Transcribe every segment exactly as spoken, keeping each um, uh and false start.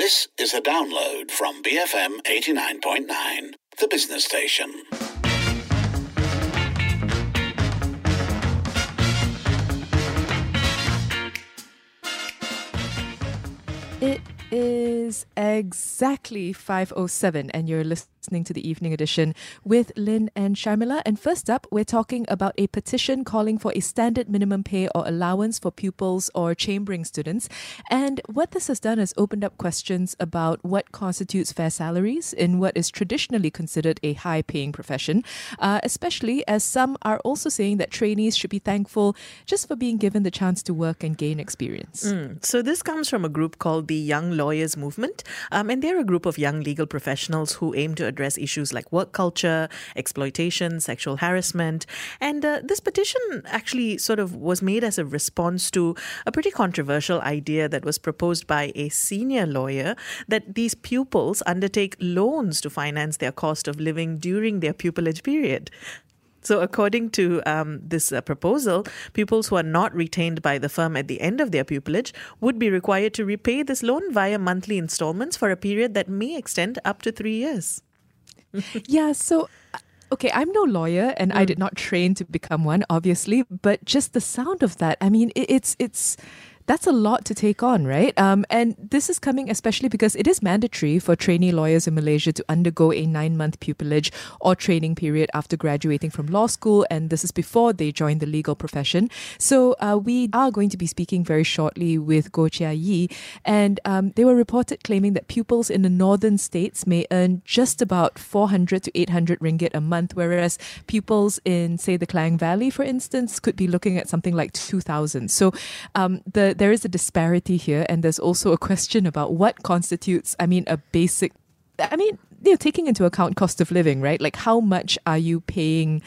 This is a download from B F M eighty-nine point nine, the business station. It is exactly five oh seven and you're listening to the Evening Edition with Lynn and Sharmila. And first up, we're talking about a petition calling for a standard minimum pay or allowance for pupils or chambering students. And what this has done is opened up questions about what constitutes fair salaries in what is traditionally considered a high-paying profession, uh, especially as some are also saying that trainees should be thankful just for being given the chance to work and gain experience. Mm. So this comes from a group called the Young Lawyers Movement, um, and they're a group of young legal professionals who aim to address issues like work culture, exploitation, sexual harassment. And uh, this petition actually sort of was made as a response to a pretty controversial idea that was proposed by a senior lawyer that these pupils undertake loans to finance their cost of living during their pupillage period. So according to um, this uh, proposal, pupils who are not retained by the firm at the end of their pupillage would be required to repay this loan via monthly installments for a period that may extend up to three years. Yeah, so... Okay, I'm no lawyer and mm. I did not train to become one, obviously, but just the sound of that, I mean, it, it's it's... That's a lot to take on, right? Um, and this is coming especially because it is mandatory for trainee lawyers in Malaysia to undergo a nine-month pupillage or training period after graduating from law school, and this is before they join the legal profession. So uh, we are going to be speaking very shortly with Goh Chia Yee, and um, they were reported claiming that pupils in the northern states may earn just about four hundred to eight hundred ringgit a month, whereas pupils in, say, the Klang Valley, for instance, could be looking at something like two thousand. So um, the there is a disparity here, and there's also a question about what constitutes, I mean, a basic, I mean, you know, taking into account cost of living, right? Like how much are you paying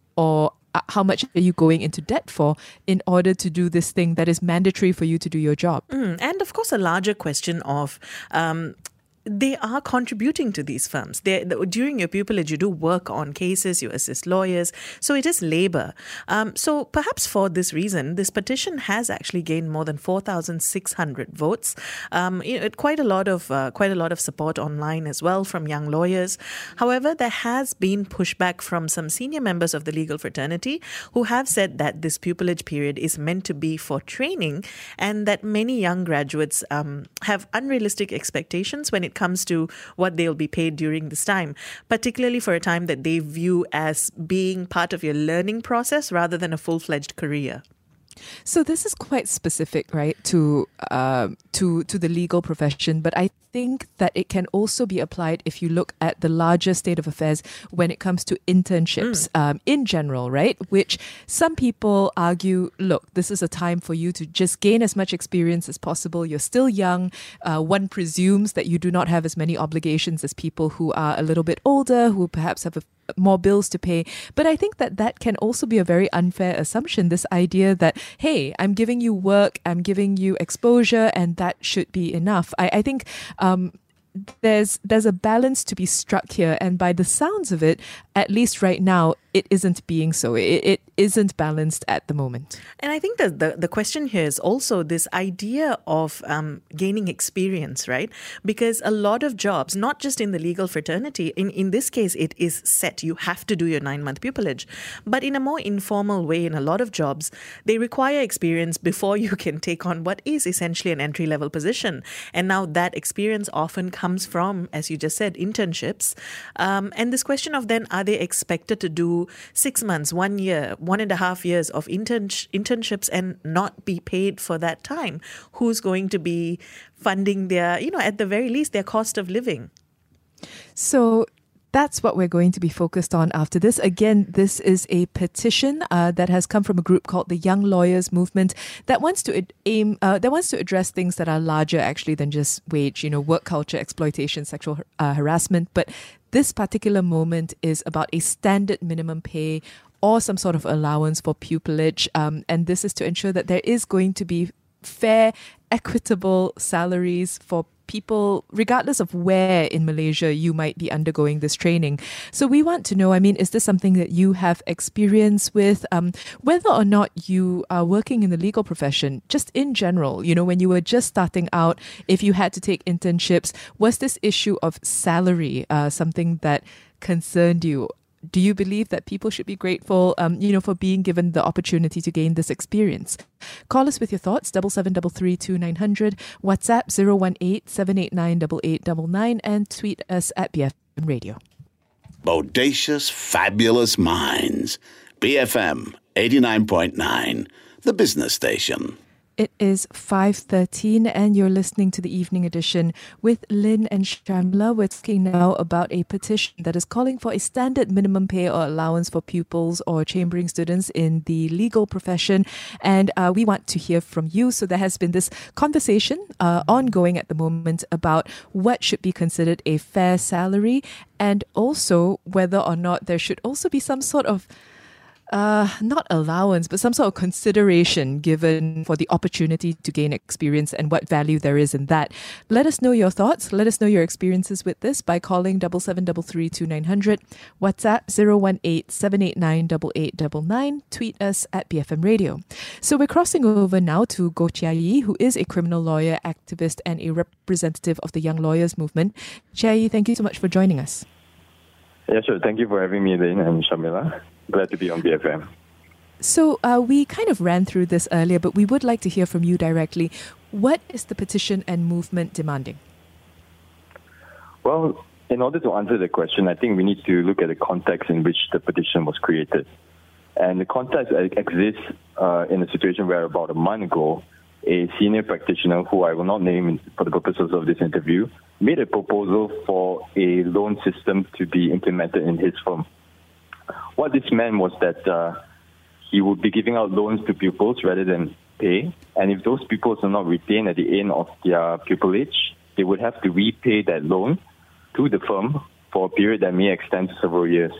or how much are you going into debt for in order to do this thing that is mandatory for you to do your job? Mm, and of course, a larger question of... Um, They are contributing to these firms. They, during your pupillage, you do work on cases, you assist lawyers. So it is labor. Um, so perhaps for this reason, this petition has actually gained more than four thousand six hundred votes. Um, you know, quite a lot of uh, quite a lot of support online as well from young lawyers. However, there has been pushback from some senior members of the legal fraternity who have said that this pupillage period is meant to be for training and that many young graduates um, have unrealistic expectations when it comes to what they'll be paid during this time, particularly for a time that they view as being part of your learning process rather than a full-fledged career. So this is quite specific, right, to uh, to to the legal profession, but I think that it can also be applied if you look at the larger state of affairs when it comes to internships mm. um, in general, right, which some people argue, look, this is a time for you to just gain as much experience as possible. You're still young. Uh, one presumes that you do not have as many obligations as people who are a little bit older, who perhaps have a more bills to pay. But I think that that can also be a very unfair assumption, this idea that, hey, I'm giving you work, I'm giving you exposure, and that should be enough. I, I think um, there's there's a balance to be struck here. And by the sounds of it, at least right now, it isn't being so. It, it isn't balanced at the moment. And I think that the, the question here is also this idea of um, gaining experience, right? Because a lot of jobs, not just in the legal fraternity, in, in this case, it is set. You have to do your nine-month pupillage. But in a more informal way, in a lot of jobs, they require experience before you can take on what is essentially an entry-level position. And now that experience often comes from, as you just said, internships. Um, and this question of then, are they expected to do six months, one year, one and a half years of intern- internships and not be paid for that time? Who's going to be funding their, you know, at the very least, their cost of living? So that's what we're going to be focused on after this. Again, this is a petition uh, that has come from a group called the Young Lawyers Movement that wants to aim, uh, that wants to address things that are larger actually than just wage, you know, work culture, exploitation, sexual uh, harassment. But this particular moment is about a standard minimum pay or some sort of allowance for pupillage. Um, and this is to ensure that there is going to be fair, equitable salaries for people, regardless of where in Malaysia you might be undergoing this training. So we want to know, I mean, is this something that you have experience with, um, whether or not you are working in the legal profession, just in general, you know, when you were just starting out, if you had to take internships, was this issue of salary uh, something that concerned you? Do you believe that people should be grateful, um, you know, for being given the opportunity to gain this experience? Call us with your thoughts, double seven double three two nine hundred, WhatsApp zero one eight seven eight nine eight eight nine nine, and tweet us at B F M Radio. Bodacious, fabulous minds. B F M eighty-nine point nine, the business station. It is five thirteen and you're listening to the evening edition with Lynn and Shamla. We're talking now about a petition that is calling for a standard minimum pay or allowance for pupils or chambering students in the legal profession. And uh, we want to hear from you. So there has been this conversation uh, ongoing at the moment about what should be considered a fair salary, and also whether or not there should also be some sort of Uh, not allowance, but some sort of consideration given for the opportunity to gain experience and what value there is in that. Let us know your thoughts. Let us know your experiences with this by calling double seven double three two nine hundred, WhatsApp zero one eight seven eight nine eight eight nine nine, tweet us at B F M Radio. So we're crossing over now to Goh Chia Yee, who is a criminal lawyer, activist, and a representative of the Young Lawyers Movement. Chia Yee, thank you so much for joining us. Yeah, sure. Thank you for having me, Lynn and Shamila. Glad to be on B F M. So uh, we kind of ran through this earlier, but we would like to hear from you directly. What is the petition and movement demanding? Well, in order to answer the question, I think we need to look at the context in which the petition was created. And the context exists uh, in a situation where about a month ago, a senior practitioner, who I will not name for the purposes of this interview, made a proposal for a loan system to be implemented in his firm. What this meant was that uh, he would be giving out loans to pupils rather than pay, and if those pupils are not retained at the end of their pupillage, they would have to repay that loan to the firm for a period that may extend to several years.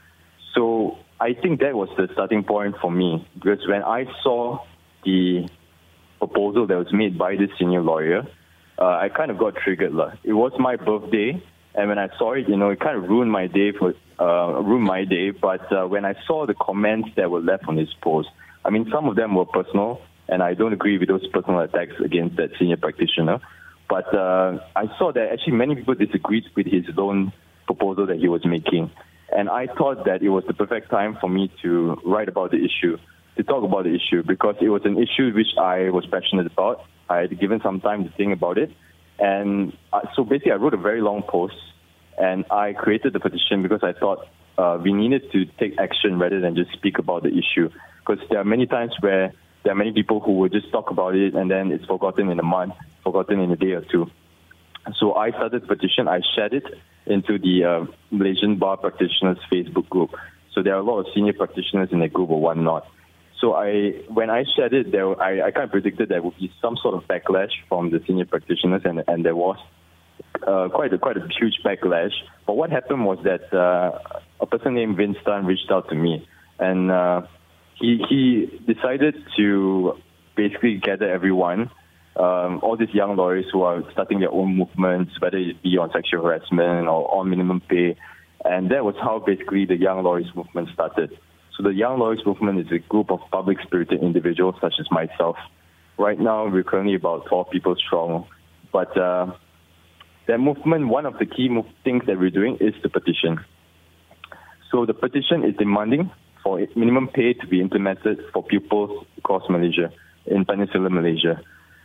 So I think that was the starting point for me, because when I saw the proposal that was made by this senior lawyer, uh, I kind of got triggered. It was my birthday, and when I saw it, you know, it kind of ruined my day for uh, ruined my day. But uh, when I saw the comments that were left on his post, I mean, some of them were personal, and I don't agree with those personal attacks against that senior practitioner. But uh, I saw that actually many people disagreed with his loan proposal that he was making. And I thought that it was the perfect time for me to write about the issue, to talk about the issue, because it was an issue which I was passionate about. I had given some time to think about it. And so basically I wrote a very long post, and I created the petition because I thought uh, we needed to take action rather than just speak about the issue. Because there are many times where there are many people who will just talk about it and then it's forgotten in a month, forgotten in a day or two. So I started the petition. I shared it into the uh, Malaysian Bar Practitioners Facebook group. So there are a lot of senior practitioners in that group or whatnot. So I, when I shared it, there, I, I kind of predicted there would be some sort of backlash from the senior practitioners, and, and there was uh, quite a quite a huge backlash. But what happened was that uh, a person named Vince Tan reached out to me, and uh, he he decided to basically gather everyone, um, all these young lawyers who are starting their own movements, whether it be on sexual harassment or on minimum pay, and that was how basically the Young Lawyers Movement started. So the Young Lawyers Movement is a group of public-spirited individuals such as myself. Right now, we're currently about twelve people strong. But uh, that movement, one of the key move- things that we're doing is the petition. So the petition is demanding for minimum pay to be implemented for pupils across Malaysia, in Peninsular Malaysia.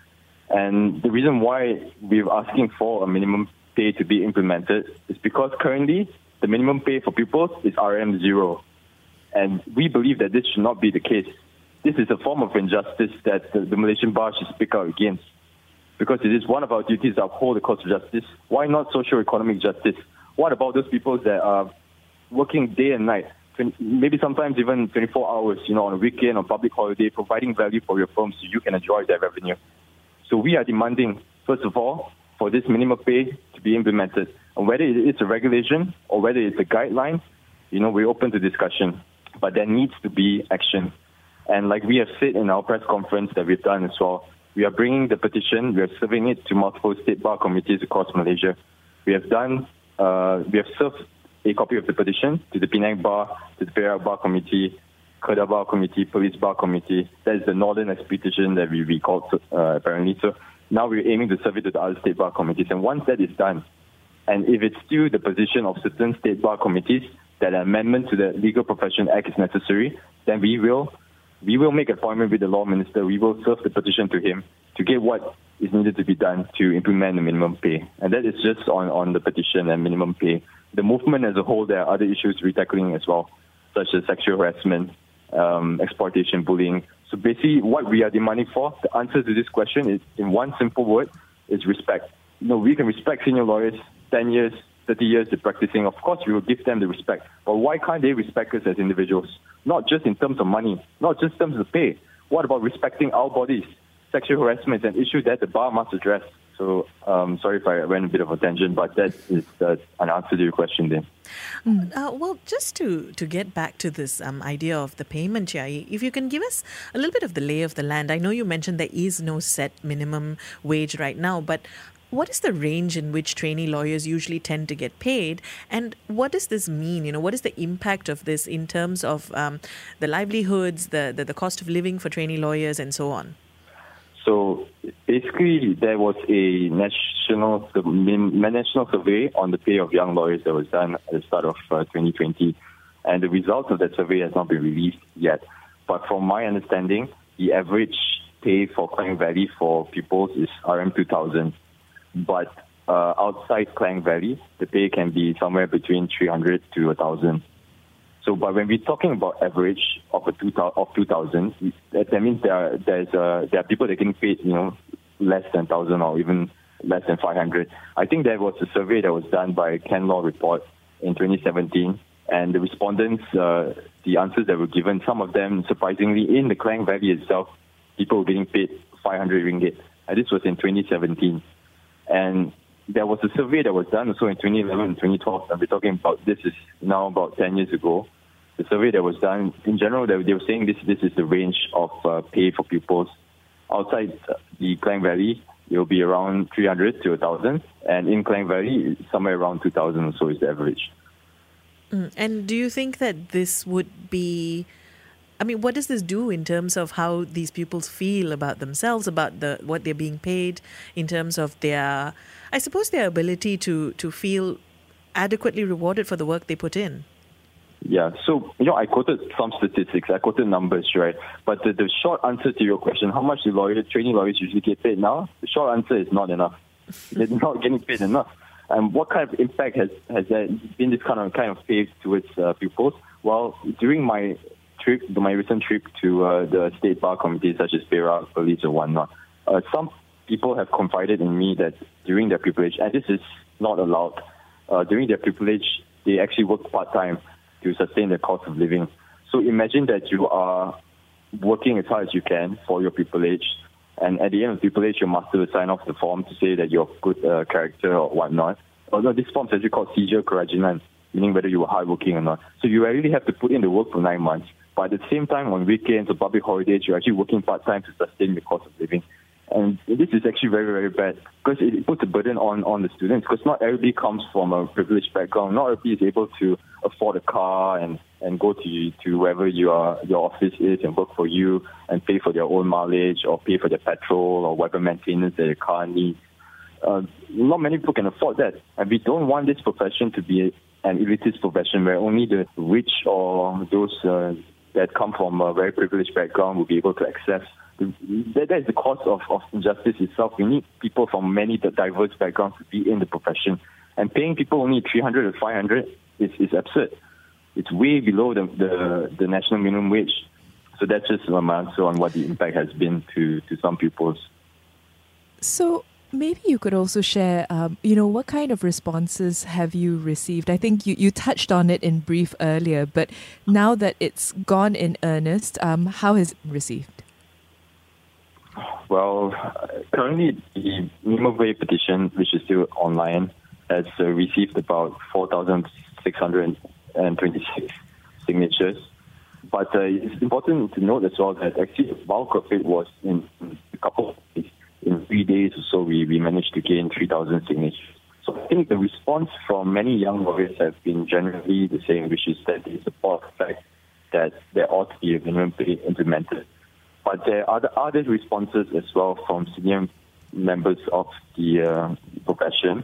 And the reason why we're asking for a minimum pay to be implemented is because currently the minimum pay for pupils is R M zero. And we believe that this should not be the case. This is a form of injustice that the, the Malaysian Bar should speak out against, because it is one of our duties to uphold the cause of justice. Why not socio-economic justice? What about those people that are working day and night, maybe sometimes even twenty-four hours, you know, on a weekend or public holiday, providing value for your firm so you can enjoy their revenue? So we are demanding, first of all, for this minimum pay to be implemented. And whether it's a regulation or whether it's a guideline, you know, we're open to discussion. But there needs to be action. And like we have said in our press conference that we've done as well, we are bringing the petition, we are serving it to multiple state bar committees across Malaysia. We have done, uh, we have served a copy of the petition to the Penang Bar, to the Perak Bar Committee, Kedah Bar Committee, Police Bar Committee. That is the Northern Expedition that we recalled, uh, apparently. So now we're aiming to serve it to the other state bar committees. And once that is done, and if it's still the position of certain state bar committees that an amendment to the Legal Profession Act is necessary, then we will we will make an appointment with the law minister. We will serve the petition to him to get what is needed to be done to implement the minimum pay. And that is just on, on the petition and minimum pay. The movement as a whole, there are other issues we're tackling as well, such as sexual harassment, um, exploitation, bullying. So basically what we are demanding for, the answer to this question is, in one simple word, is respect. You know, we can respect senior lawyers, ten years, thirty years of practicing. Of course, we will give them the respect. But why can't they respect us as individuals? Not just in terms of money, not just in terms of pay. What about respecting our bodies? Sexual harassment is an issue that the bar must address. So, um, sorry if I went a bit of a tangent, but that is uh, an answer to your question then. Mm. Uh, well, just to, to get back to this um, idea of the payment, Chiayi, if you can give us a little bit of the lay of the land. I know you mentioned there is no set minimum wage right now, but what is the range in which trainee lawyers usually tend to get paid? And what does this mean? You know, what is the impact of this in terms of um, the livelihoods, the, the, the cost of living for trainee lawyers and so on? So basically, there was a national national survey on the pay of young lawyers that was done at the start of uh, twenty twenty. And the results of that survey has not been released yet. But from my understanding, the average pay for Klang Valley for pupils is R M two thousand. But uh, outside Klang Valley, the pay can be somewhere between three hundred to one thousand. So, but when we're talking about average of a two of two thousand, that, that means there are there's uh, there are people that are getting paid, you know, less than thousand or even less than five hundred. I think there was a survey that was done by Ken Law Report in twenty seventeen, and the respondents, uh, the answers that were given, some of them surprisingly in the Klang Valley itself, people were getting paid five hundred ringgit, and this was in twenty seventeen. And there was a survey that was done also in twenty eleven and twenty twelve, and we're talking about, this is now about ten years ago. The survey that was done, in general, they, they were saying this this is the range of uh, pay for pupils. Outside the Klang Valley, it will be around three hundred to one thousand, and in Klang Valley, somewhere around two thousand or so is the average. Mm. And do you think that this would be... I mean, what does this do in terms of how these pupils feel about themselves, about the what they're being paid, in terms of their, I suppose, their ability to, to feel adequately rewarded for the work they put in? Yeah, so, you know, I quoted some statistics, I quoted numbers, right? But the, the short answer to your question, how much do lawyers, training lawyers usually get paid now? The short answer is not enough. They're not getting paid enough. And what kind of impact has, has there been this kind of kind of pay towards uh, pupils? Well, during my trip, my recent trip to uh, the state bar committees such as Perak, Police or whatnot, uh, some people have confided in me that during their privilege, and this is not allowed, uh, during their privilege, they actually work part-time to sustain their cost of living. So imagine that you are working as hard as you can for your privilege, and at the end of the privilege, your master will sign off the form to say that you're of good uh, character or whatnot. Although this form is actually called seizure kerajinan, meaning whether you were hardworking or not. So you really have to put in the work for nine months. But at the same time, on weekends or public holidays, you're actually working part-time to sustain the cost of living. And this is actually very, very bad because it puts a burden on, on the students, because not everybody comes from a privileged background. Not everybody is able to afford a car and, and go to to wherever your your office is and work for you and pay for their own mileage or pay for their petrol or whatever maintenance that your car needs. Uh, not many people can afford that. And we don't want this profession to be an elitist profession where only the rich or those uh, that come from a very privileged background will be able to access. That, that is the cause of, of injustice itself. We need people from many diverse backgrounds to be in the profession. And paying people only three hundred or five hundred is, is absurd. It's way below the, the, the national minimum wage. So that's just my answer on what the impact has been to, to some pupils. So maybe you could also share, um, you know, what kind of responses have you received? I think you, you touched on it in brief earlier, but now that it's gone in earnest, um, how has it been received? Well, currently the minimum wage petition, which is still online, has uh, received about four thousand six hundred twenty-six signatures. But uh, it's important to note as well that actually the bulk of it was in a couple of days. three days or so, we, we managed to gain three thousand signatures. So I think the response from many young lawyers have been generally the same, which is that they support the fact that there ought to be a minimum pay implemented. But there are other, other responses as well from senior members of the uh, profession,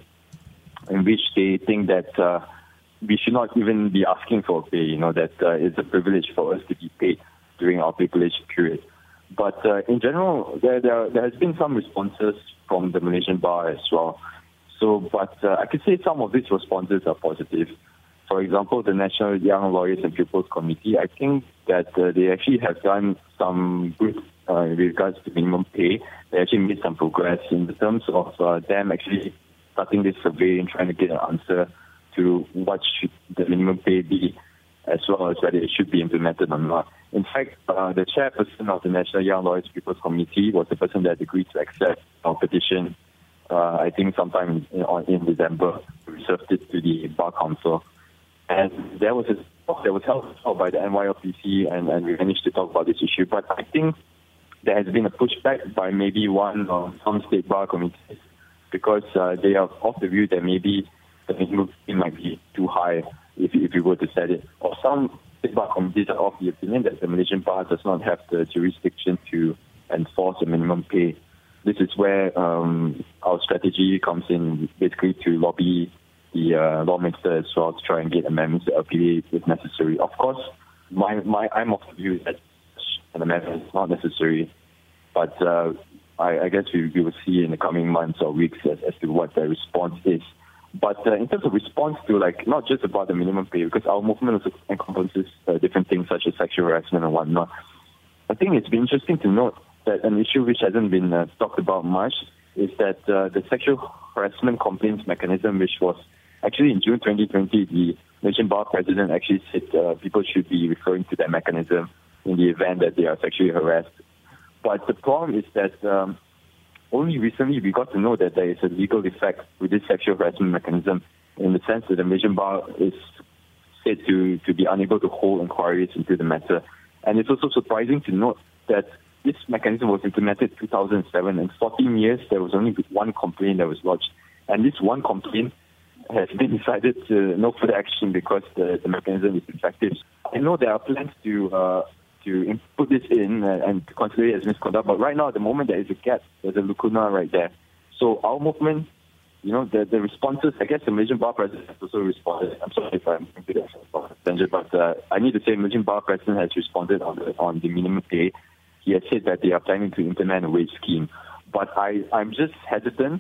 in which they think that uh, we should not even be asking for pay, you know, that uh, it's a privilege for us to be paid during our privilege period. But uh, in general, there, there there has been some responses from the Malaysian Bar as well. So, but uh, I could say some of these responses are positive. For example, the National Young Lawyers and Pupils Committee, I think that uh, they actually have done some good uh, in regards to minimum pay. They actually made some progress in the terms of uh, them actually starting this survey and trying to get an answer to what should the minimum pay be, as well as whether it should be implemented or not. In fact, uh, the chairperson of the National Young Lawyers and Pupils Committee was the person that agreed to accept our petition. Uh, I think sometime in, in December, we served it to the Bar Council. And there was a talk that was held by the N Y L P C, and, and we managed to talk about this issue. But I think there has been a pushback by maybe one or some state bar committees, because uh, they are of the view that maybe the minimum fee might be too high if, if you were to set it. Or some state bar committees are of the opinion that the Malaysian Bar does not have the jurisdiction to enforce a minimum pay. This is where um, our strategy comes in, basically to lobby the uh, law minister as well to try and get amendments to L P A if necessary. Of course, my, my I'm of the view that an amendment is not necessary, but uh, I, I guess we, we will see in the coming months or weeks as, as to what the response is. But uh, in terms of response to, like, not just about the minimum pay, because our movement also encompasses uh, different things such as sexual harassment and whatnot. I think it's been interesting to note that an issue which hasn't been uh, talked about much is that uh, the sexual harassment complaints mechanism, which was actually in June twenty twenty, the Malaysian Bar President actually said uh, people should be referring to that mechanism in the event that they are sexually harassed. But the problem is that um, only recently we got to know that there is a legal effect with this sexual harassment mechanism, in the sense that the Malaysian Bar is said to, to be unable to hold inquiries into the matter. And it's also surprising to note that this mechanism was implemented in two thousand seven, and fourteen years there was only one complaint that was lodged. And this one complaint has been decided to no further action because the, the mechanism is effective. I know there are plans to uh, to put this in uh, and to consider it as misconduct, but right now, at the moment, there is a gap. There's a lacuna right there. So our movement, you know, the, the responses, I guess the Malaysian Bar President has also responded. I'm sorry if I'm into that, but uh, I need to say Malaysian Bar President has responded on the, on the minimum pay. He has said that they are planning to implement a wage scheme. But I, I'm just hesitant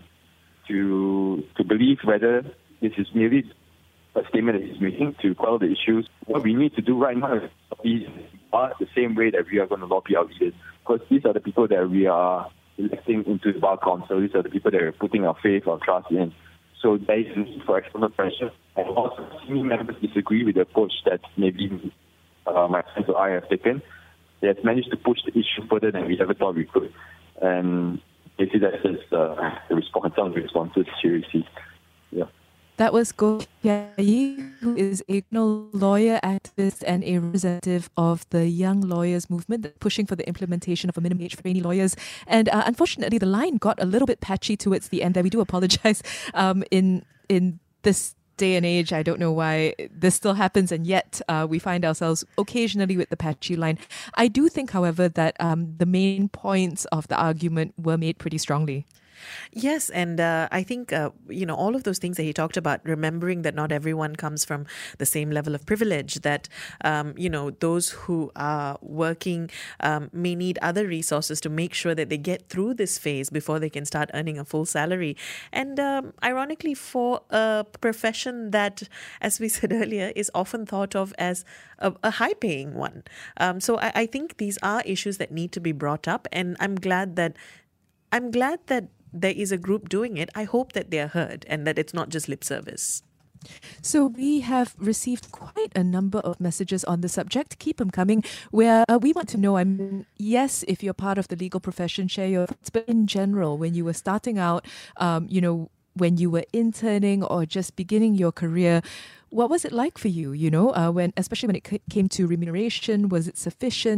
to to believe whether this is merely a statement that he's making to quell the issues. What we need to do right now is lobby the same way that we are going to lobby our leaders, because these are the people that we are electing into the Bar Council. These are the people that we're putting our faith, our trust in. So there is a need for external pressure. And also, senior members disagree with the approach that maybe uh, my friends or I have taken. They have managed to push the issue further than we ever thought we could. And basically that is uh, the response, some of the responses you received. Yeah. That was Goh Pia Yi, who is a lawyer, activist, and a representative of the Young Lawyers Movement, pushing for the implementation of a minimum age for trainee lawyers. And uh, unfortunately, the line got a little bit patchy towards the end there. We do apologize um, in in this day and age. I don't know why this still happens, and yet uh, we find ourselves occasionally with the patchy line. I do think, however, that um, the main points of the argument were made pretty strongly. Yes, and uh, I think, uh, you know, all of those things that he talked about, remembering that not everyone comes from the same level of privilege, that, um, you know, those who are working um, may need other resources to make sure that they get through this phase before they can start earning a full salary. And um, ironically, for a profession that, as we said earlier, is often thought of as a, a high-paying one. Um, so I, I think these are issues that need to be brought up, and I'm glad that I'm glad that there is a group doing it. I hope that they are heard and that it's not just lip service. So we have received quite a number of messages on the subject. Keep them coming. Where uh, we want to know, I mean, yes, if you're part of the legal profession, share your thoughts. But in general, when you were starting out, um, you know, when you were interning or just beginning your career, what was it like for you, you know, uh, when, especially when it c- came to remuneration? Was it sufficient?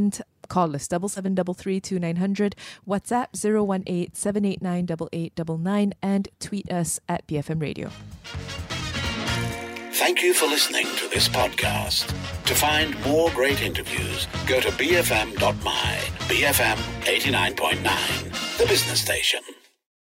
Call us double seven double three two nine hundred, WhatsApp zero one eight seven eight nine eight eight nine nine, and tweet us at B F M Radio. Thank you for listening to this podcast. To find more great interviews, go to b f m dot my. B F M eighty-nine point nine, the business station.